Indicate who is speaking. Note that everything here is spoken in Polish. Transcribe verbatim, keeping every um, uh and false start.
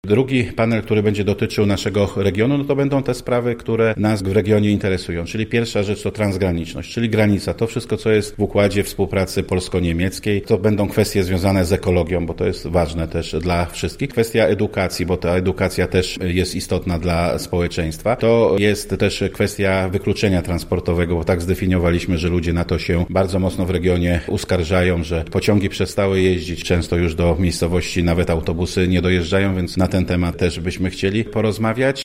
Speaker 1: Drugi panel, który będzie dotyczył naszego regionu, no to będą te sprawy, które nas w regionie interesują. Czyli pierwsza rzecz to transgraniczność, czyli granica. To wszystko, co jest w układzie współpracy polsko-niemieckiej, to będą kwestie związane z ekologią, bo to jest ważne też dla wszystkich. Kwestia edukacji, bo ta edukacja też jest istotna dla społeczeństwa. To jest też kwestia wykluczenia transportowego, bo tak zdefiniowaliśmy, że ludzie na to się bardzo mocno w regionie uskarżają, że pociągi przestały jeździć, często już do miejscowości nawet autobusy nie dojeżdżają, więc na ten temat też byśmy chcieli porozmawiać.